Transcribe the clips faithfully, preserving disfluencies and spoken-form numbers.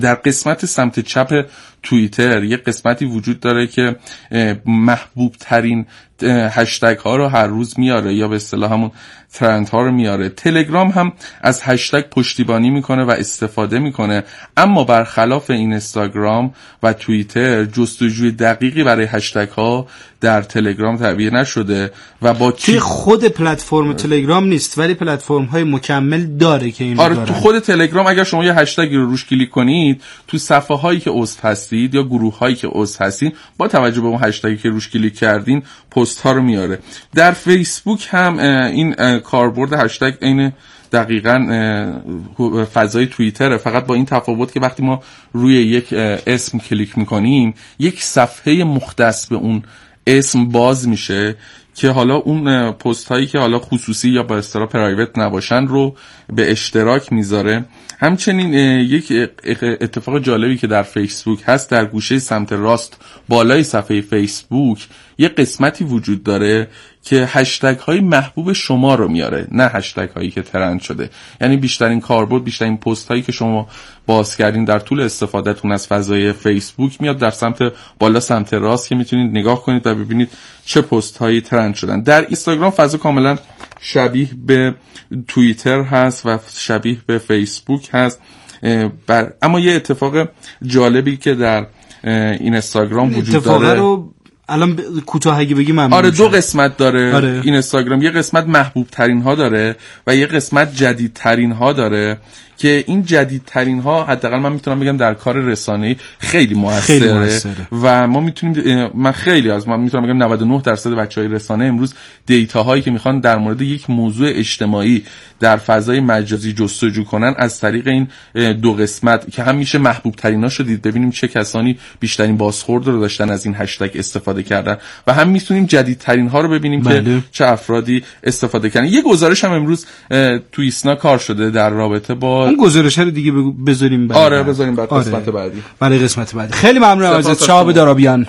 در قسمت سمت چپ توییتر یه قسمتی وجود داره که محبوب ترین هشتگ ها رو هر روز میاره یا به اصطلاح همون ترند ها رو میاره. تلگرام هم از هشتگ پشتیبانی میکنه و استفاده میکنه، اما برخلاف اینستاگرام و توییتر جستجوی دقیقی برای هشتگ ها در تلگرام تعبیه نشده و با توی خود پلتفرم تلگرام نیست، ولی پلتفرم های مکمل داره که این آره دارن. تو خود تلگرام اگر شما یه هشتگی رو روش کلیک کنید، تو صفحه هایی که عضو هستید یا گروه هایی که عضو هستید با توجه به اون هشتگی که روش کلیک کردین پست ها رو میاره. در فیسبوک هم این کاربرد هشتگ این دقیقاً فضای توییتره، فقط با این تفاوت که وقتی ما روی یک اسم کلیک میکنیم یک صفحه مختص به اون اسم باز میشه که حالا اون پست هایی که حالا خصوصی یا با اصطلاح پرایوت نباشن رو به اشتراک میذاره. همچنین یک اتفاق جالبی که در فیسبوک هست، در گوشه سمت راست بالای صفحه فیسبوک یه قسمتی وجود داره که هشتگ های محبوب شما رو میاره، نه هشتگ هایی که ترند شده. یعنی بیشترین کاربرد، بیشترین پست هایی که شما باز کردین در طول استفادهتون از فضای فیسبوک میاد در سمت بالا سمت راست که میتونید نگاه کنید و ببینید چه پست هایی ترند شدن. در اینستاگرام فضا کاملا شبیه به توییتر هست و شبیه به فیسبوک هست، بر... اما یه اتفاق جالبی که در اینستاگرام وجود داره رو الان کوتاه اگه بگی ممنون. آره دو قسمت داره. آره. اینستاگرام یه قسمت محبوب ترین ها داره و یه قسمت جدید ترین ها داره که این جدید ترین ها حداقل من میتونم بگم در کار رسانه‌ای خیلی موثره, خیلی موثره. و ما میتونیم من خیلی از من میتونم بگم نود و نه درصد بچهای رسانه امروز دیتا هایی که میخوان در مورد یک موضوع اجتماعی در فضای مجازی جستجو کنن از طریق این دو قسمت که هم میشه محبوب ترین ها شدید، ببینیم چه کسانی بیشترین بازخورد رو داشتن از این هشتگ استفاده کردن، و هم میتونیم جدید ترین ها رو ببینیم بله. که چه افرادی استفاده کردن. یه گزارش هم امروز تو ایسنا کار شده در رابطه با اون گزارش رو دیگه بذاریم برای آره بذاریم برای آره. قسمت بعدی برای قسمت بعدی. خیلی ممنون ازت شهاب دارابیان.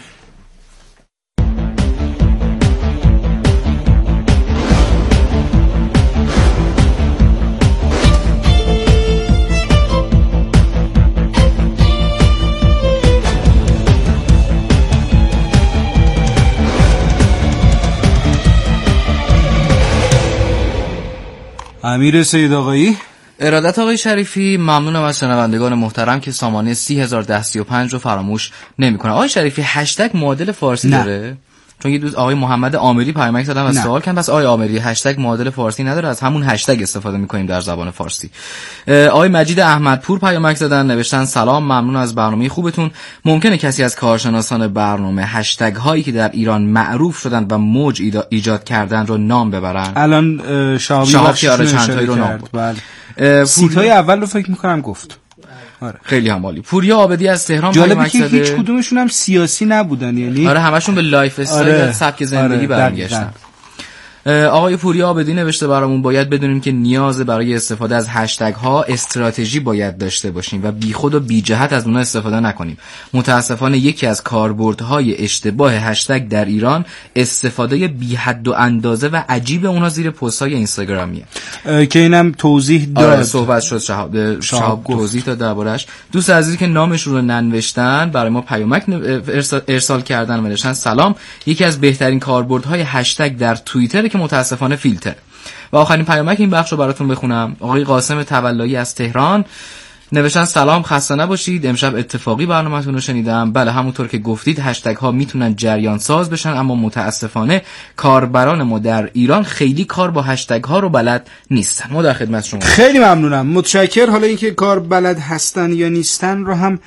امیر سید آقایی. ارادت آقای شریفی، ممنونم از شنوندگان محترم که سامانه سی هزار و ده سی و پنج رو فراموش نمی‌کنن. آقای شریفی هشتگ معادل فارسی نه. داره؟ چون یه دوست آقای محمد عامری پیامک زدن و سوال کردن، پس آقای عامری هشتگ معادل فارسی نداره، از همون هشتگ استفاده می‌کنیم در زبان فارسی. آقای مجید احمدپور پیامک زدن، نوشتن سلام، ممنون از برنامه خوبتون. ممکنه کسی از کارشناسان برنامه هشتگ هایی که در ایران معروف شدن و موج ایجاد کردن رو نام ببرن؟ الان شاهابی بخشش چند تایی رو نام برد. بله. سیتای اول رو فکر می‌کنم گفت. آره. خیلی هم عالی. پوریا عابدی از تهران جالبه که هیچ کدومشون هم سیاسی نبودن، یعنی آره همشون به لایف استایل آره. سبک زندگی آره. برمیگشتن. آقای پوریا عابدی نوشته برامون باید بدونیم که نیاز برای استفاده از هشتگ ها استراتژی باید داشته باشیم و بیخود و بی جهت از اونها استفاده نکنیم. متاسفانه یکی از کاربردهای اشتباه هشتگ در ایران استفاده بی حد و اندازه و عجیب اونها زیر پست های اینستاگرامیه که اینم توضیح داد. آره صحبت شد شهاب شهاب توضیح داد دربارش. دوست عزیزی که نامشون رو ننوشتن برای ما پیامک ارسال کردن و نوشتن سلام، یکی از بهترین کاربردهای هشتگ در توییتر که متاسفانه فیلتر. و آخرین پیامک این بخش رو براتون بخونم. آقای قاسم تولایی از تهران نوشتن سلام، خسته نباشید، امشب اتفاقی برنامه‌تون رو شنیدم. بله همونطور که گفتید هشتگ ها میتونن جریان ساز بشن، اما متاسفانه کاربران ما در ایران خیلی کار با هشتگ ها رو بلد نیستن. ما در خدمت شما. خیلی ممنونم، متشکر. حالا اینکه کار بلد هستن یا نیستن رو هم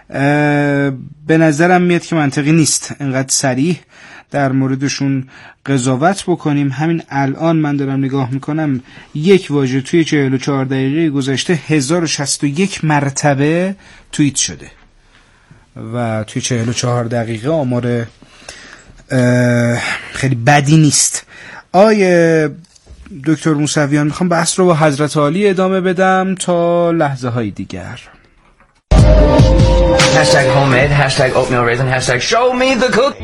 به نظرم میاد که منطقی نیست انقدر صریح در موردشون قضاوت بکنیم. همین الان من دارم نگاه میکنم یک واژه توی چهل و چهار دقیقه گذشته هزار و شصت و یک مرتبه توییت شده و توی چهل و چهار دقیقه آمار خیلی بدی نیست. آیه دکتر موسویان، میخوام بحث رو با حضرت عالی ادامه بدم تا لحظه های دیگر. هشتگ homemade, هشتگ oatmeal raisin, هشتگ show me the cook.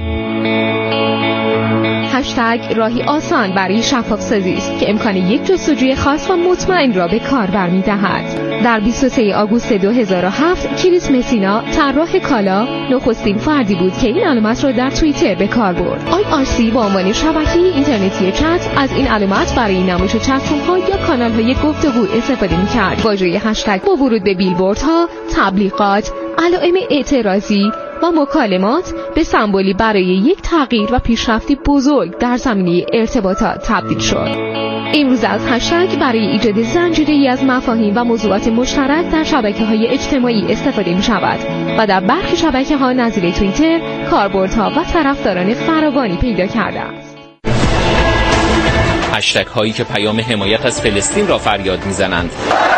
هشتگ راهی آسان برای شفاف سازی است که امکان یک جستجوی خاص و مطمئن را به کاربر می‌دهد. در بیست و سوم آگوست دو هزار و هفت کریس مسینا طراح کالا نخستین فردی بود که این علامت را در توییتر به کار برد. آی آر سی با عنوان شبکه اینترنتی چت از این علامت برای نمایش چتروم‌ها یا کانال‌های گفتگو استفاده می‌کرد. واژه هشتگ با ورود به بیلبوردها، تبلیغات، علائم اعتراضی و مکالمات به سمبولی برای یک تغییر و پیشرفتی بزرگ در زمینه ارتباطات تبدیل شد. امروز از هشتگ برای ایجاد زنجیره‌ای از مفاهیم و موضوعات مشترک در شبکه‌های اجتماعی استفاده می‌شود و در برخی شبکه‌ها نظیر توییتر کاربردها و طرفداران فراوانی پیدا کرده است. هشتگ هایی که پیام حمایت از فلسطین را فریاد می‌زنند.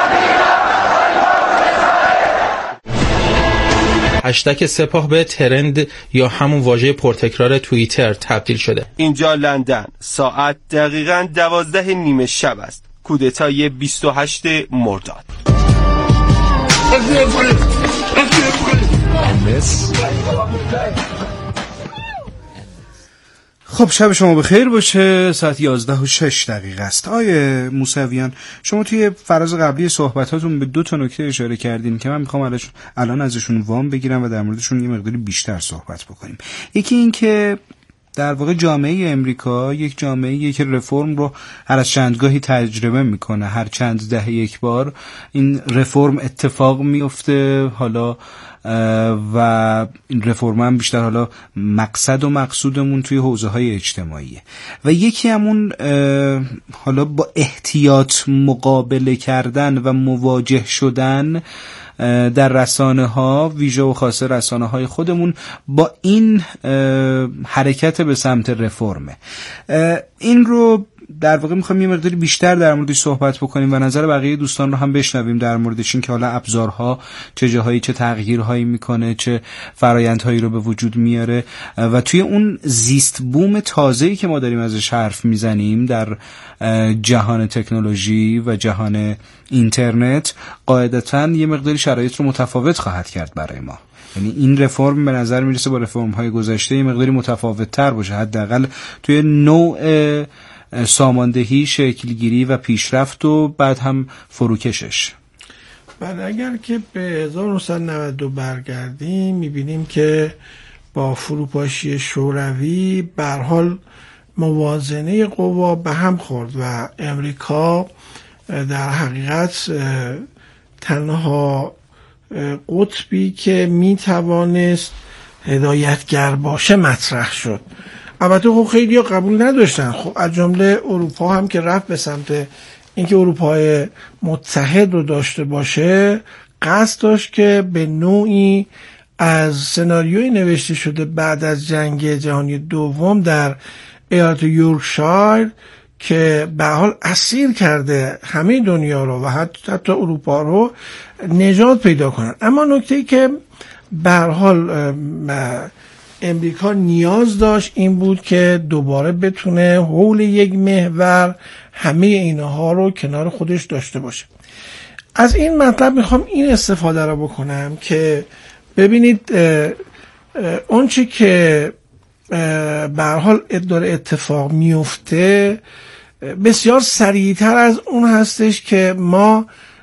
هشتگ سپاه به ترند یا همون واژه پرتکرار توییتر تبدیل شده. اینجا لندن ساعت دقیقاً دوازده نیمه شب است. کودتای بیست و هشتم مرداد. خب شب شما بخیر باشه. ساعت یازده و شش دقیقه است. آیه موسویان، شما توی فراز قبلی صحبتاتون به دو تا نکته اشاره کردین که من میخوام الان ازشون وام بگیرم و در موردشون یه مقداری بیشتر صحبت بکنیم. یکی این که در واقع جامعه امریکا یک جامعه‌ایه که رفرم رو هر از چندگاهی تجربه میکنه، هر چند دهه یک بار این رفرم اتفاق میفته. حالا و این رفرم هم بیشتر حالا مقصد و مقصودمون توی حوزه های اجتماعیه و یکی همون حالا با احتیاط مقابله کردن و مواجه شدن در رسانه ها، ویژه و خاصه رسانه های خودمون، با این حرکت به سمت رفرمه. این رو در واقع میخوایم یه مقداری بیشتر در موردش صحبت بکنیم و نظر بقیه دوستان رو هم بشنویم در موردش، این که حالا ابزارها چه جاهایی چه تغییرهایی میکنه، چه فرایندهایی رو به وجود میاره و توی اون زیست بوم تازه‌ای که ما داریم ازش حرف میزنیم در جهان تکنولوژی و جهان اینترنت، قاعدتاً یه مقداری شرایط رو متفاوت خواهد کرد برای ما. یعنی این رفرم به نظر میرسه با رفرم های گذشته یه مقداری متفاوت تر باشه، حداقل توی نوع ساماندهی، شکلگیری و پیشرفت و بعد هم فروکشش. بعد اگر که به هزار و نهصد و نود و دو برگردیم میبینیم که با فروپاشی شوروی به هر حال موازنه قوا به هم خورد و امریکا در حقیقت تنها قطبی که میتوانست هدایتگر باشه مطرح شد. البته خب خیلی ها قبول نداشتن، خب از جمله اروپا هم که رفت به سمت اینکه اروپای متحد رو داشته باشه، قصد داشت که به نوعی از سناریوی نوشته شده بعد از جنگ جهانی دوم در ایالت یورکشایر که به حال اسیر کرده همه دنیا رو و حتی, حتی اروپا رو نجات پیدا کنن. اما نکته‌ای که به هر حال امریکا نیاز داشت این بود که دوباره بتونه حول یک محور همه اینها رو کنار خودش داشته باشه. از این مطلب میخوام این استفاده رو بکنم که ببینید اون چی که به هر حال داره اتفاق میفته بسیار سریعتر از اون هستش که ما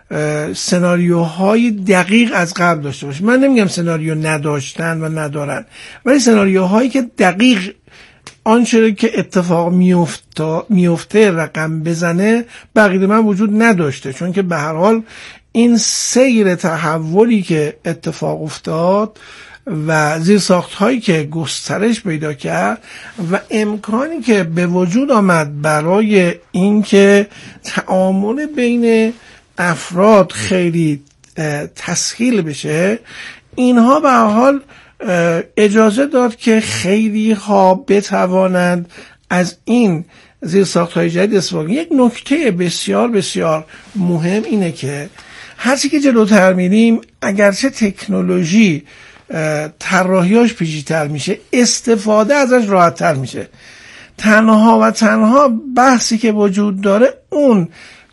سناریوهای دقیق از قبل داشته باشیم. من نمیگم سناریو نداشتن و ندارن، ولی سناریوهایی که دقیق آنچه که اتفاق میفته میفته رقم بزنه بقیه من وجود نداشته، چون که به هر حال این سیر تحولی که اتفاق افتاد و زیرساخت هایی که گسترش پیدا کرد و امکانی که به وجود آمد برای اینکه تعامل بین افراد خیلی تسهیل بشه، اینها به هر حال اجازه داد که خیلی ها بتوانند از این زیرساخت‌های جدید استفاده کنند. یک نکته بسیار بسیار مهم اینه که هرچی که جلوتر میریم اگرچه تکنولوژی طراحیاش پیچیده‌تر میشه، استفاده ازش راحت‌تر میشه. تنها و تنها بحثی که وجود داره اون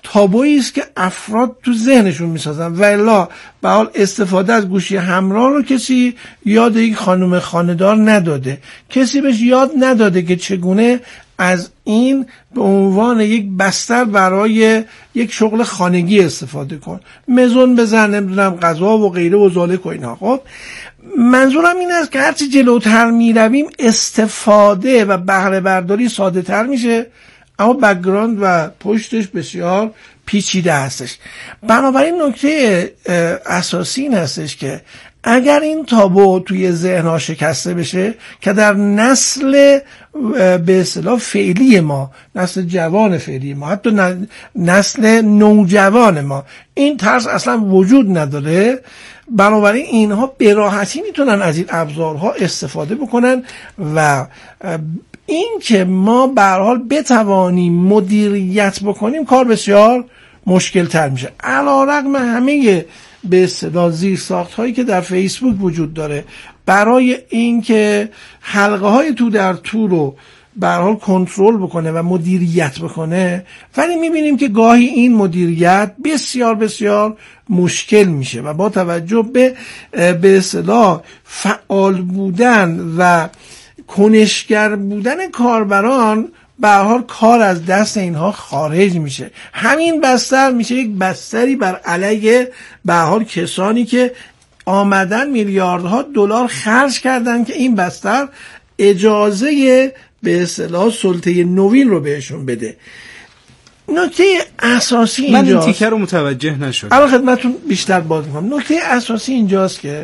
تابویی است که افراد تو ذهنشون میسازن و الا به حال استفاده از گوشی همراه رو کسی یاد یک خانم خانه‌دار نداده، کسی بهش یاد نداده که چگونه از این به عنوان یک بستر برای یک شغل خانگی استفاده کن، مزون بزن، نمیدونم غذا و غیره و ذالک و اینها. خب منظورم این است که هرچی جلوتر میرویم استفاده و بهره برداری ساده تر میشه، اما بک‌گراند و پشتش بسیار پیچیده هستش. بنابراین نکته اساسی این هستش که اگر این تابو توی ذهن‌ها شکسته بشه که در نسل به اصطلاح فعلی ما، نسل جوان فعلی ما، حتی نسل نوجوان ما این ترس اصلا وجود نداره، بنابراین اینها به راحتی میتونن از این ابزارها استفاده بکنن و این که ما به هر حال بتوانیم مدیریت بکنیم کار بسیار مشکل تر میشه. علیرغم همه به اصطلاح زیرساخت هایی که در فیسبوک وجود داره برای اینکه حلقه های تو در تو رو به هر حال کنترل بکنه و مدیریت بکنه، ولی میبینیم که گاهی این مدیریت بسیار بسیار مشکل میشه و با توجه به به اصطلاح فعال بودن و کنشگر بودن کاربران به هر حال کار از دست اینها خارج میشه. همین بستر میشه یک بستری بر علیه به هر حال کسانی که آمدن میلیاردها دلار خرج کردن که این بستر اجازه به اصطلاح سلطه نوین رو بهشون بده. نکته اساسی اینجاست، من این تیکه رو متوجه نشدم، الان خدمتتون بیشتر باز میکنم. نکته اساسی اینجاست که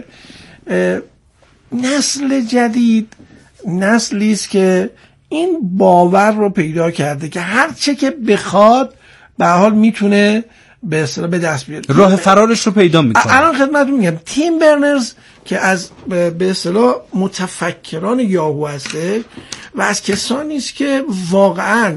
نسل جدید نسلی است که این باور رو پیدا کرده که هر چه که بخواد به حال میتونه به اصطلاح به دست بیاره، راه فرارش رو پیدا میکنه. الان خدمتتون میگم تیم برنرز که از به اصطلاح متفکران یاهو هسته و از کسانی است که واقعا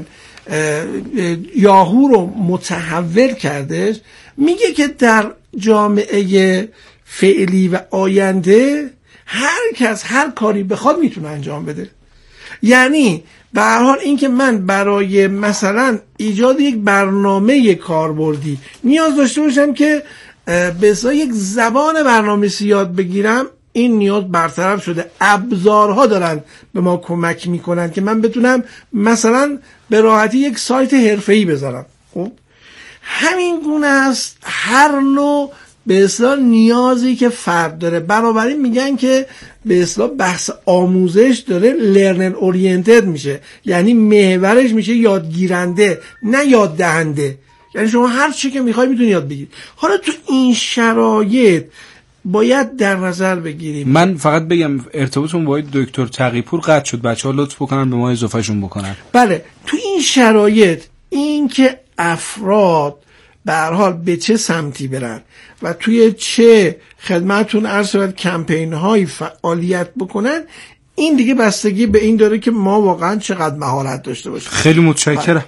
یاهو رو متحول کرده، میگه که در جامعه فعلی و آینده هر کس هر کاری بخواد میتونه انجام بده. یعنی به هر حال این که من برای مثلا ایجاد یک برنامه کاربردی نیاز داشته باشم که به اصطلاح یک زبان برنامه‌نویسی یاد بگیرم، این نیاز برطرف شده. ابزارها دارن به ما کمک میکنن که من بتونم مثلا به راحتی یک سایت حرفه‌ای بذارم. خب همین گونه است هر نوع به اصطلاح نیازی که فرد داره. بنابراین میگن که به اصطلاح بحث آموزش داره لرنر اورینتد میشه، یعنی محورش میشه یادگیرنده نه یاد دهنده. یعنی شما هر چی که میخوای میتونی یاد بگیری. حالا تو این شرایط باید در نظر بگیریم. من فقط بگم ارتباطمون با دکتر تقی‌پور قطع شد، بچه‌ها لطف بکنن به ما اضافه شون بکنن. بله، تو این شرایط این که افراد به هر حال به چه سمتی برن و توی چه خدمتون عرض شود کمپین های فعالیت بکنن، این دیگه بستگی به این داره که ما واقعا چقدر مهارت داشته باشیم. خیلی متشکرم.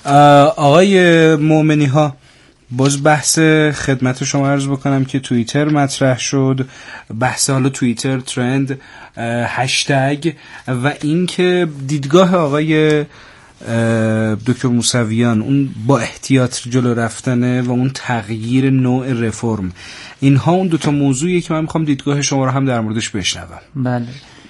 آقای مومنی ها، باز بحث خدمت شما عرض بکنم که توییتر مطرح شد، بحث حالا توییتر ترند، هشتگ و این که دیدگاه آقای دکتر موسویان اون با احتیاط جلو رفتنه و اون تغییر نوع رفرم، اینها اون دوتا موضوعیه که من میخوام دیدگاه شما رو هم در موردش بشنوم. بله،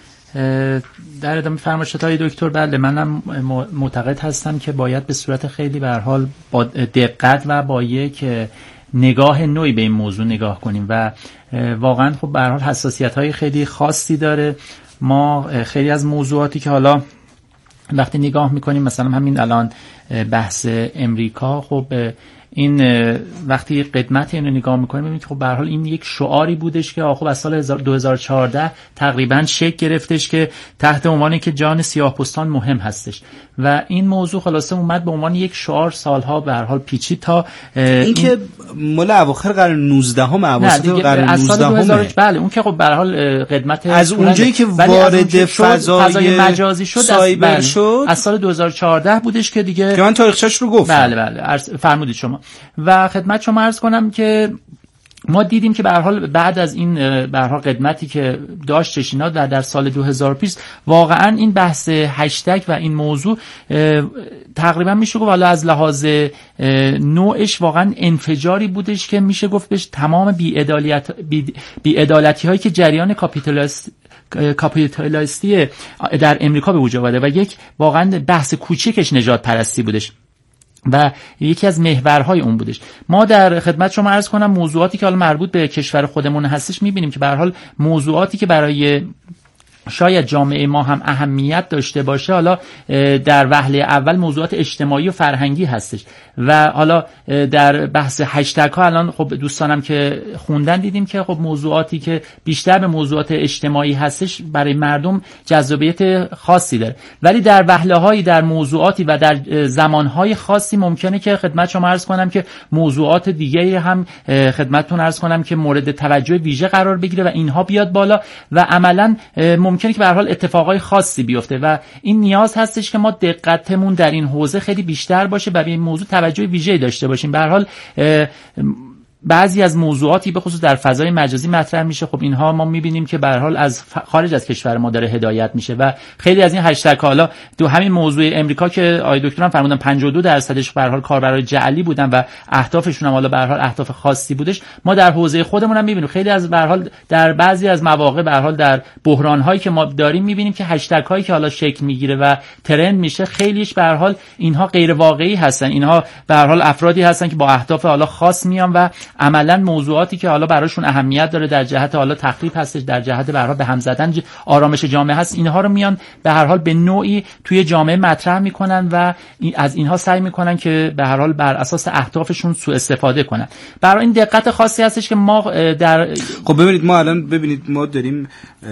در ادامه فرمایشات های دکتر، بله منم معتقد هستم که باید به صورت خیلی به هر حال با دقت و با یک نگاه نوعی به این موضوع نگاه کنیم و واقعا خب به هر حال حساسیت های خیلی خاصی داره. ما خیلی از موضوعاتی که حالا وقتی نگاه میکنیم، مثلا همین الان بحث امریکا، خب این وقتی قدمت اینو نگاه میکنیم میبینیم که خب به هر حال این یک شعاری بودش که خب از سال دو هزار و چهارده تقریبا شکل گرفتش که تحت عنوانی که جان سیاه‌پوستان مهم هستش و این موضوع خلاصه اومد به عنوان یک شعار سالها به هر حال پیچید تا این که مال اواخر قرن نوزدهم اواسط قرن نوزدهم. بله اون که خب به هر حال قدمت از اونجایی که وارد فضای مجازی شد سایبر از شد از سال دو هزار و چهارده بودش که دیگه که من تاریخچه‌اش رو گفتم. بله بله فرمودید شما و خدمت شما عرض کنم که ما دیدیم که به هر حال بعد از این به هر حال قدمتی که داشتش اینا در, در سال دو هزار و بیست واقعا این بحث هشتگ و این موضوع تقریبا میشه گفت والا از لحاظ نوعش واقعا انفجاری بودش که میشه گفت بهش تمام بی‌عدالت بی‌عدالتی هایی که جریان کاپیتالیست کاپیتالیستی در امریکا به وجود اومده و یک واقعا بحث کوچیکش نژاد پرستی بودش و یکی از محورهای اون بودش. ما در خدمت شما عرض کنم موضوعاتی که حالا مربوط به کشور خودمون هستش میبینیم که به هر حال موضوعاتی که برای شاید جامعه ما هم اهمیت داشته باشه حالا در وهله اول موضوعات اجتماعی و فرهنگی هستش و حالا در بحث هشتگ ها الان خب دوستانم که خوندن دیدیم که خب موضوعاتی که بیشتر به موضوعات اجتماعی هستش برای مردم جذابیت خاصی داره، ولی در وهله هایی در موضوعاتی و در زمان های خاصی ممکنه که خدمت شما عرض کنم که موضوعات دیگه هم خدمتتون عرض کنم که مورد توجه ویژه قرار بگیره و اینها بیاد بالا و عملاً ممکنه که به هر حال اتفاقای خاصی بیفته و این نیاز هستش که ما دقتمون در این حوزه خیلی بیشتر باشه، برای این موضوع توجه ویژه‌ای داشته باشیم. به هر حال بعضی از موضوعاتی به خصوص در فضای مجازی مطرح میشه، خب اینها ما میبینیم که به هر حال از خارج از کشور ما داره هدایت میشه و خیلی از این هشتگ حالا تو همین موضوع امریکا که آقای دکتر هم فرمودن پنجاه و دو درصدش به هر حال کاربرای جعلی بودن و اهدافشون هم حالا به هر حال اهداف خاصی بودش، ما در حوزه خودمون هم میبینیم خیلی از به هر حال در بعضی از مواقع به هر حال در بحران هایی که ما داریم میبینیم که هشتگ هایی که حالا شکل میگیره و ترند میشه خیلیش به هر حال اینها غیر واقعی هستن، اینها به هر حال افرادی هستن که با اهداف حالا خاص میان و عملا موضوعاتی که حالا براشون اهمیت داره در جهت حالا تخریب هستش، در جهت به هر حال به هم زدن آرامش جامعه هست، اینها رو میان به هر حال به نوعی توی جامعه مطرح میکنن و از اینها سعی میکنن که به هر حال بر اساس اهدافشون سوء استفاده کنن. برای این دقت خاصی هستش که ما در خب ببینید ما الان ببینید ما داریم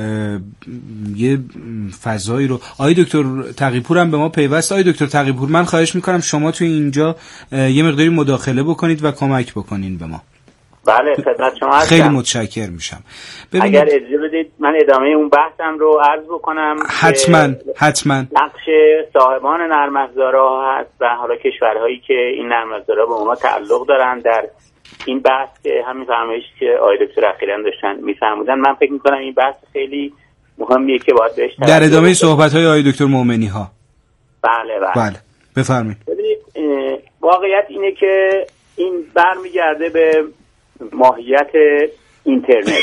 یه فضایی رو آقای دکتر تقی‌پور هم به ما پیوست. آقای دکتر تقی‌پور من خواهش میکنم شما توی اینجا یه مقداری مداخله بکنید و کمک بکنین به ما. بله خدمت شما هستم. خیلی متشکر میشم. اگر اجازه بدید من ادامه اون بحثم رو عرض بکنم. حتما حتما. نقش صاحبان نرم افزارها هست و حالا کشورهایی که این نرم افزارها به اونها تعلق دارن در این بحث که همین فرمایشی که آقای دکتر اخیراً داشتن میفرمودن، من فکر میکنم این بحث خیلی مهمیه که باید بهش در ادامه صحبت‌های آقای دکتر مومنی ها. بله بله. بله بفرمایید. ببینید واقعیت اینه که این برمیگرده به ماهیت اینترنت.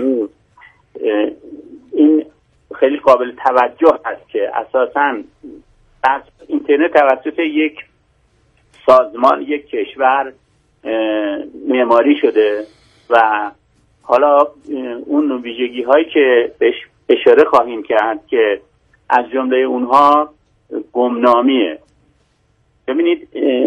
این خیلی قابل توجه است که اساساً از اینترنت توسط یک سازمان یک کشور معماری شده و حالا اون ویژگی هایی که بهش اشاره خواهیم کرد که از جمله اونها گمنامیه. ببینید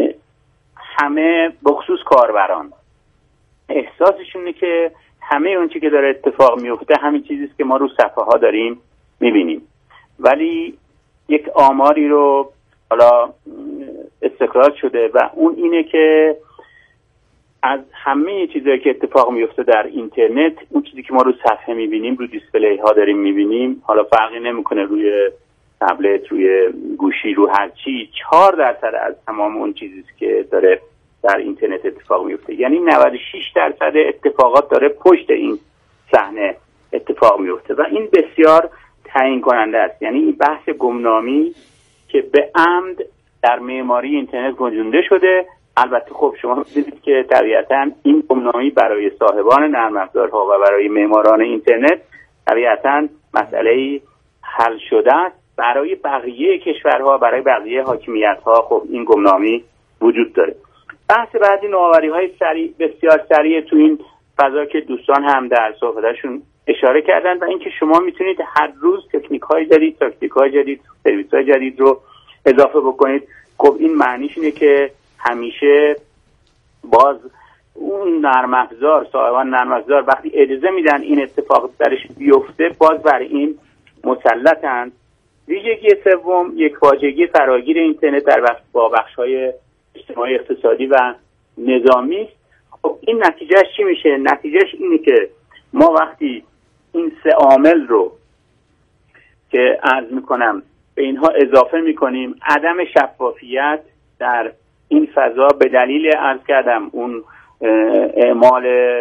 همه بخصوص کاربران احساسشونه که همه اون چی که داره اتفاق میفته همین چیزی است که ما رو صفحه ها داریم میبینیم، ولی یک آماری رو حالا استقرار شده و اون اینه که از همه چیزایی که اتفاق میفته در اینترنت، اون چیزی که ما رو صفحه میبینیم، رو دیسپلی ها داریم میبینیم، حالا فرقی نمیکنه روی تبلت، روی گوشی، رو هر چی، چهار درصد از تمام اون چیزی که داره در اینترنت اتفاق میفته. یعنی نود و شش درصد اتفاقات داره پشت این صحنه اتفاق میفته و این بسیار تعیین کننده است. یعنی این بحث گمنامی که به عمد در معماری اینترنت گنجونده شده. البته خب شما می‌دونید که طبیعتاً این گمنامی برای صاحبان نرم افزارها و برای معماران اینترنت طبیعتاً مسئله حل شده است. برای بقیه کشورها، برای بقیه حاکمیت‌ها خب این گمنامی وجود داره. بحث بعدی نوآوری‌های سریع، بسیار سریع تو این فضا که دوستان هم در صحبتشون اشاره کردن و اینکه شما میتونید هر روز تکنیک‌های جدید، تاکتیک‌های جدید، سرویس‌های جدید رو اضافه بکنید. خب این معنیش اینه که همیشه باز اون نرم افزار، صاحبان نرم افزار وقتی اجازه میدن این اتفاق درش بیفته، باز بر این مسلطن. ویژگی سوم یک واژگی فراگیر اینترنت در بخش با بخش‌های اجتماعی، اقتصادی و نظامی است. خب این نتیجهش چی میشه؟ نتیجهش اینه که ما وقتی این سه عامل رو که عرض میکنم به اینها اضافه میکنیم، عدم شفافیت در این فضا به دلیل عرض کردم اون اعمال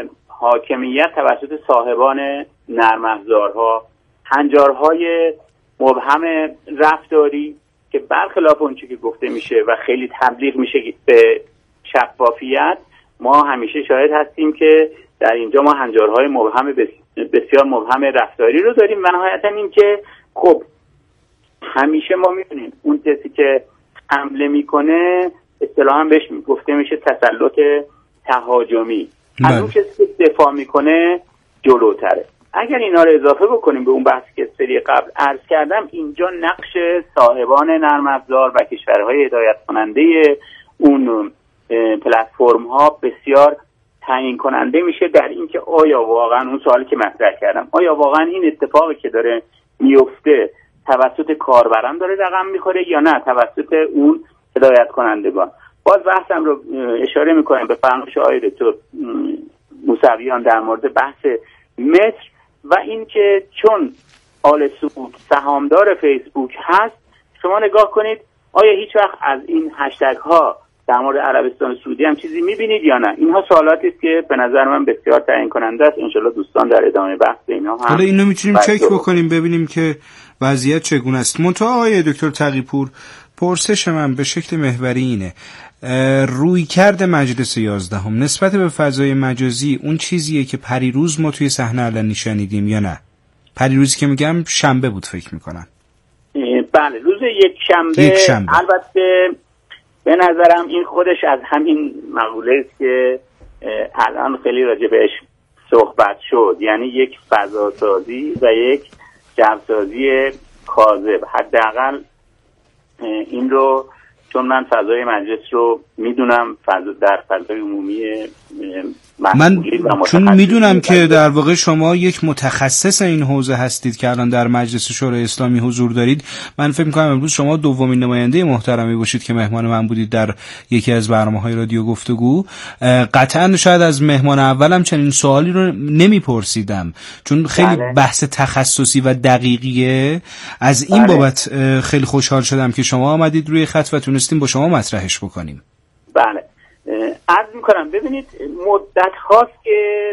حاکمیت توسط صاحبان نرم افزارها، هنجارهای مبهم رفتاری که برخلاف اون چیزی که گفته میشه و خیلی تبلیغ میشه به شفافیت، ما همیشه شاهد هستیم که در اینجا ما هنجارهای مبهم بسیار مبهم رفتاری رو داریم و نهایتا این که خب همیشه ما میدونیم اون کسی که حمله میکنه اصطلاحاً بهش گفته میشه تسلط تهاجمی، از اون کسی که دفاع میکنه جلوتره. اگر اینا رو اضافه بکنیم به اون بحثی که سری قبل عرض کردم، اینجا نقش صاحبان نرم افزار و کشورهای هدایت کننده اون پلتفرم ها بسیار تعیین کننده میشه در اینکه آیا واقعا اون سوالی که مطرح کردم، آیا واقعا این اتفاقی که داره میفته توسط کاربران داره رقم میخوره یا نه توسط اون هدایت کنندگان. باز بحثم رو اشاره میکنم به فرمایش آقای دکتر موسویان در مورد بحث متر و اینکه چون آل سعود سهامدار فیسبوک هست، شما نگاه کنید آیا هیچ وقت از این هشتگ ها در مورد عربستان سعودی هم چیزی میبینید یا نه؟ اینها سوالاتی است که به نظر من بسیار تعیین کننده است. انشالله دوستان در ادامه بحث اینا هم حالا اینو میتونیم چک بکنیم ببینیم که وضعیت چگونه است. منتها آقای دکتر تقی‌پور، پرسش من به شکل محوری اینه، روی کرد مجلس یازدهم نسبت به فضای مجازی اون چیزیه که پریروز ما توی صحنه علنی شنیدیم یا نه؟ پریروزی که میگم شنبه بود فکر میکنم. بله روز یک شنبه. یک شنبه. البته به نظرم این خودش از همین مقوله است که الان خیلی راجع بهش صحبت شد، یعنی یک فضاسازی و یک جوسازی کاذب. حداقل این رو چون من فضای مجلس رو میدونم، فضا در فضای عمومی من چون میدونم که در واقع شما یک متخصص این حوزه هستید که الان در مجلس شورای اسلامی حضور دارید، من فکر می‌کنم امروز شما دومین نماینده محترمی باشید که مهمان من بودید در یکی از برنامه‌های رادیو گفتگو. قطعاً شاید از مهمان اولم چنین سوالی رو نمیپرسیدم چون خیلی بله. بحث تخصصی و دقیقیه. از این بله. بابت خیلی خوشحال شدم که شما آمدید روی خط و تونستیم با شما مطرحش بکنیم. بله عرض میکنم، ببینید مدت هاست که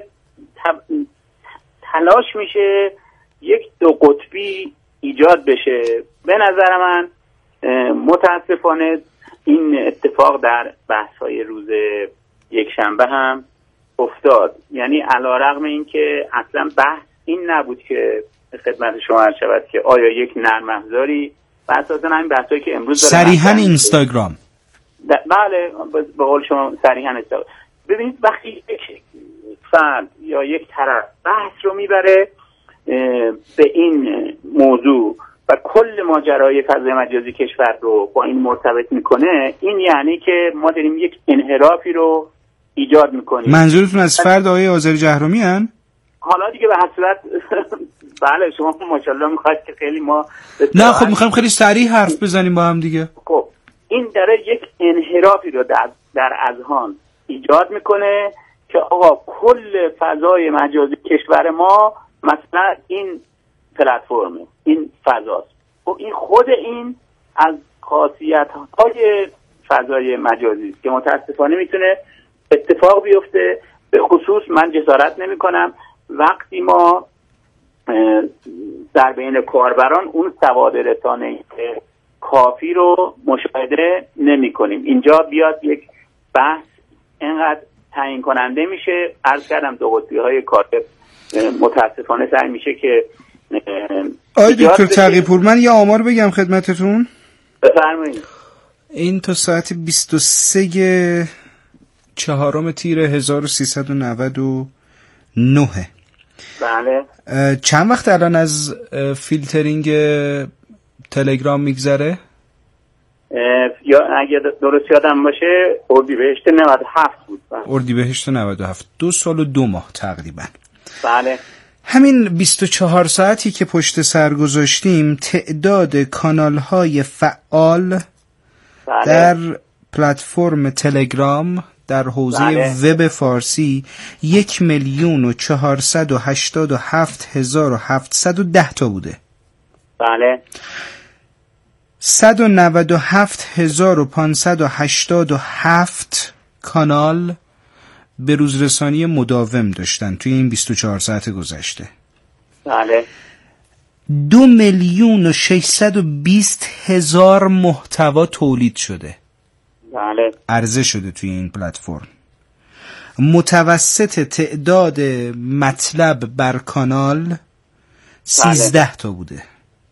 تلاش میشه یک دو قطبی ایجاد بشه. به نظر من متاسفانه این اتفاق در بحث های روز یک شنبه هم افتاد. یعنی علیرغم این که اصلا بحث این نبود که خدمت شما عرض شود که آیا یک نرم افزاری و اساسا همین بحثایی که امروز صریحاً اینستاگرام، بله به قول شما صریحاً اینستاگرام. ببینید وقتی یک فرد یا یک طرف بحث رو میبره به این موضوع و کل ماجرای فضای مجازی کشور رو با این مرتبط میکنه، این یعنی که ما داریم یک انحرافی رو ایجاد میکنیم. منظورتون از فرد آقای آذری جهرومی هن؟ حالا دیگه به هر صورت بله شما ماشاءالله میخواید که خیلی ما نه خب میخوایم خیلی سریع حرف بزنیم با هم دیگه. خب این داره یک انحرافی رو در, در اذهان ایجاد میکنه که آقا کل فضای مجازی کشور ما مثلا این پلتفرمه، این فضاست. خب این خود این از خاصیت‌های فضای مجازی است که متاسفانه میتونه اتفاق بیفته. به خصوص من جسارت نمی‌کنم وقتی ما در بین کاربران اون سواد رسانه‌ای کافی رو مشاهده نمی‌کنیم. اینجا بیاد یک بحث اینقدر تعیین کننده میشه. عرض کردم دو قطبی‌های کاتب متاسفانه سعی میشه که آقای دکتر تقی‌پور من یه آمار بگم خدمتتون. بفرمایید. این تا ساعت بیست و سه چهارم تیر هزار و سیصد و نود و نه. بله. چند وقت الان از فیلترینگ تلگرام میگذره؟ یا اگه درست یادم باشه اردیبهشت نود و هفت بود. اردیبهشت نود و هفت، دو سال و دو ماه تقریبا. بله. همین بیست و چهار ساعتی که پشت سر گذاشتیم تعداد کانال‌های فعال بله. در پلتفرم تلگرام در حوزه بله. وب فارسی یک میلیون و چهارصد و هشتاد و هفت هزار و هفتصد و ده تا بوده. بله. صد و نود و هفت هزار و پانصد و هشتاد و هفت کانال به روزرسانی مداوم داشتن توی این بیست و چهار ساعت گذشته. بله. دو میلیون و ششصد و بیست هزار محتوا تولید شده. بله. عرضه شده توی این پلتفرم. متوسط تعداد مطلب بر کانال سیزده بله. تا بوده.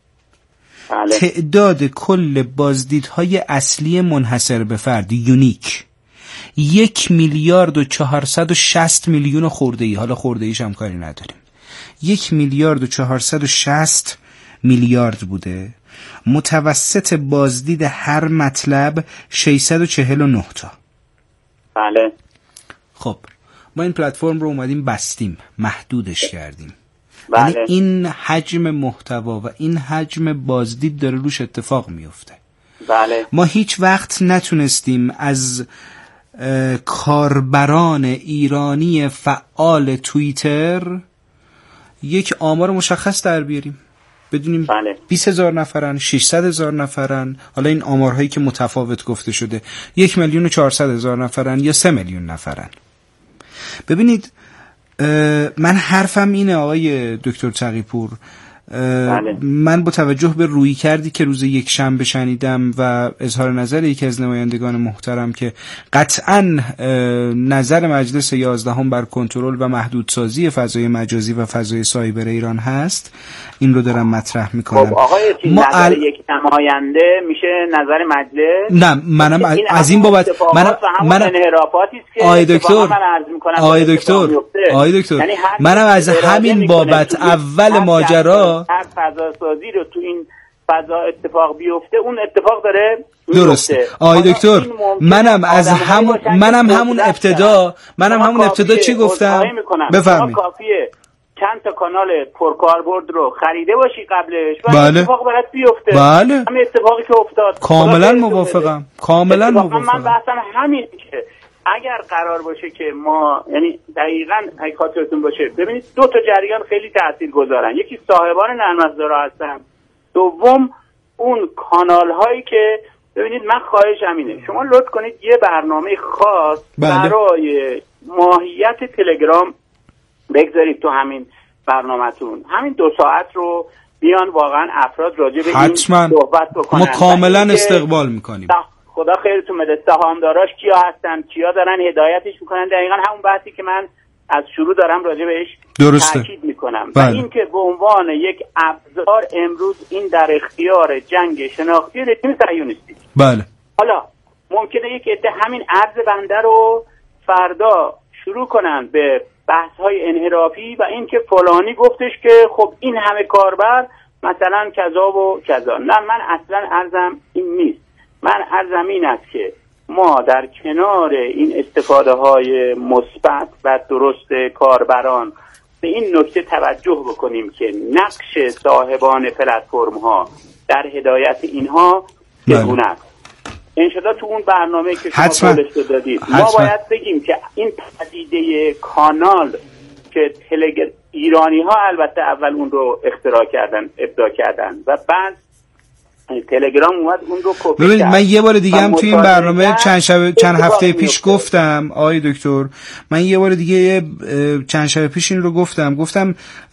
بله. تعداد کل بازدیدهای اصلی منحصر به فرد یونیک یک میلیارد و چهارصد و شصت میلیون خورده‌ای. حالا خورده‌ایش هم کاری نداریم. یک میلیارد و چهارصد و شصت میلیارد بوده. متوسط بازدید هر مطلب ششصد و چهل و نه تا. بله. خب ما این پلتفرم رو اومدیم بستیم، محدودش کردیم. بله. یعنی این حجم محتوا و این حجم بازدید داره روش اتفاق میفته. بله. ما هیچ وقت نتونستیم از کاربران ایرانی فعال توییتر یک آمار مشخص در بیاریم، بدونیم بله. بیست هزار نفرن، ششصد هزار نفرن، حالا این آمارهایی که متفاوت گفته شده یک میلیون و چهارصد هزار نفرن یا سه میلیون نفرن. ببینید من حرفم اینه آقای دکتر تقی‌پور، بله. من با توجه به روی کردی که روز یک شنبه شنیدم و اظهار نظر یکی از نمایندگان محترم که قطعاً نظر مجلس یازدهم بر کنترل و محدودسازی فضای مجازی و فضای سایبر ایران هست، این رو دارم مطرح میکنم. خب آقای ما نظر ال... یک نماینده میشه نظر مجلس؟ نه منم این از این بابت منم من انحرافاتی است که آقای دکتر آقای دکتر آقای دکتر یعنی منم از همین بابت اول ماجرا هر فضا سازی رو تو این فضا اتفاق بیفته اون اتفاق داره درسته. آقای دکتر منم از همون منم همون ابتدا منم همون ابتدا چی گفتم؟ بفرمایید. کافیه چند تا کانال پرکاربرد رو خریده باشی قبلش و بله. اتفاق برات بیفته. بله. همین اتفاقی که افتاد. کاملا موافقم. کاملا موافقم. من بحثم همین که اگر قرار باشه که ما یعنی دقیقاً اگه خاطرتون باشه ببینید دو تا جریان خیلی تاثیرگذارن، یکی صاحبان نرم افزارها هستن، دوم اون کانال هایی که ببینید من خواهشم اینه شما لطف کنید یه برنامه خاص بله. برای ماهیت تلگرام بگذارید تو همین برنامه‌تون، همین دو ساعت رو بیان واقعا افراد راجع به این صحبت بکنن. ما کاملا استقبال میکنیم. خدا خیرتون بده. سهامداراش کیا هستن، کیا دارن هدایتش میکنن، دقیقاً همون بحثی که من از شروع دارم راجع بهش تاکید میکنم. بله. و این که به عنوان یک ابزار امروز این در اختیار جنگ شناختی رژیم صهیونیستی. بله. حالا ممکنه یک عده همین عرض بنده رو فردا شروع کنن به بحث‌های انحرافی و این که فلانی گفتش که خب این همه کاربر مثلا کذا و کذا. نه من اصلا عرضم این نیست. من عرضم این است که ما در کنار این استفاده های مثبت و درست کاربران به این نکته توجه بکنیم که نقش صاحبان پلتفرم ها در هدایت اینها چگونه است. انشاءالله تو اون برنامه که شما قولش دادید ما باید بگیم که این پدیده کانال که تلگرام ایرانی ها البته اول اون رو اختراع کردن ابداع کردن و بعد تلگرام اومد اون رو کپی کرد. ببینید من یه بار دیگه هم تو این برنامه چند شب چند هفته پیش گفتم آقای دکتر، من یه بار دیگه چند شب پیش این رو گفتم گفتم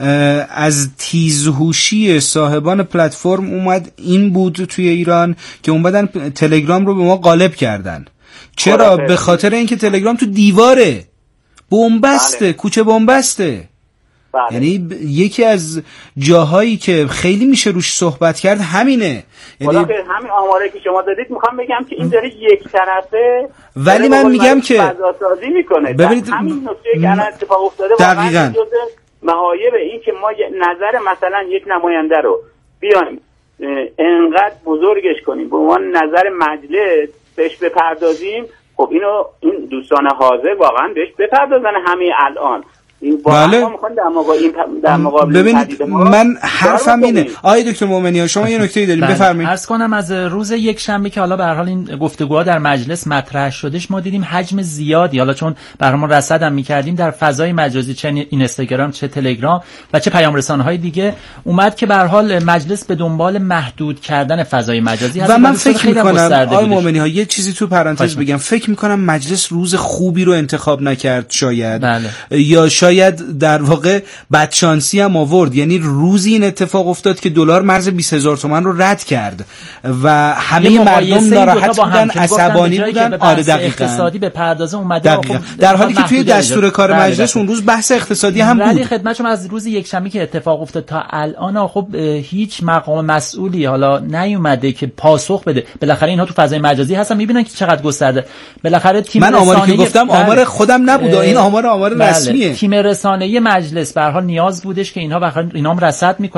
از تیزهوشی صاحبان پلتفرم اومد این بود توی ایران که اومدن تلگرام رو به ما غالب کردن. چرا؟ به خاطر اینکه تلگرام تو دیواره، بنبسته، کوچه بنبسته. بله. یعنی ب... یکی از جاهایی که خیلی میشه روش صحبت کرد همینه. یعنی همین آماره که شما دادید میخوام بگم که این داره یک طرفه، ولی من میگم که فضاسازی میکنه. ببینید همین نکته که الان اتفاق افتاده واقعا جزء معایب این که ما نظر مثلا یک نماینده رو بیایم انقدر بزرگش کنیم به عنوان نظر مجلس بهش بپردازیم. خب اینو این دوستان حاضر واقعا بهش بپردازن همین الان. این واقعا ما میخوان در مقابل این در مقابل ببینید من حرفم اینه. آقای دکتر مومنی شما یه نکته‌ای دارید بفرمایید. عرض کنم از روز یک شنبه که حالا به هر حال این گفتگوها در مجلس مطرح شدش، ما دیدیم حجم زیادی، حالا چون برامون رصدم می‌کردیم در فضای مجازی، چه اینستاگرام چه تلگرام و چه پیام رسانه‌های دیگه، اومد که به هر حال مجلس به دنبال محدود کردن فضای مجازی هست. و من فکر می‌کنم آقای مومنی ها یه چیزی تو پرانتز بگم، فکر می‌کنم مجلس روز خوبی رو انتخاب نکرد شاید. بله. یا شاید در واقع بدشانسی هم آورد، یعنی روزی این اتفاق افتاد که دلار مرز بیست هزار تومان رو رد کرد و همه مردم ناراحت بودن، عصبانی بودن. آره دقیقاً اقتصادی به پردازه اومده در حالی که توی دستور کار بله مجلس بله. اون روز بحث اقتصادی هم بود. ولی خدمت شما از روز یکشنبه که اتفاق افتاد تا الان خب هیچ مقام مسئولی حالا نیومده که پاسخ بده. بالاخره اینها تو فضای مجازی هستن، میبینن که چقدر گسترده. بالاخره تیم من آماری که گفتم بله. آمار خودم نبود، این آمار آمار بله. رسمیه. تیم رسانه‌ای مجلس به هر حال نیاز بودش که اینها بخاطر اینام رصد میکنن.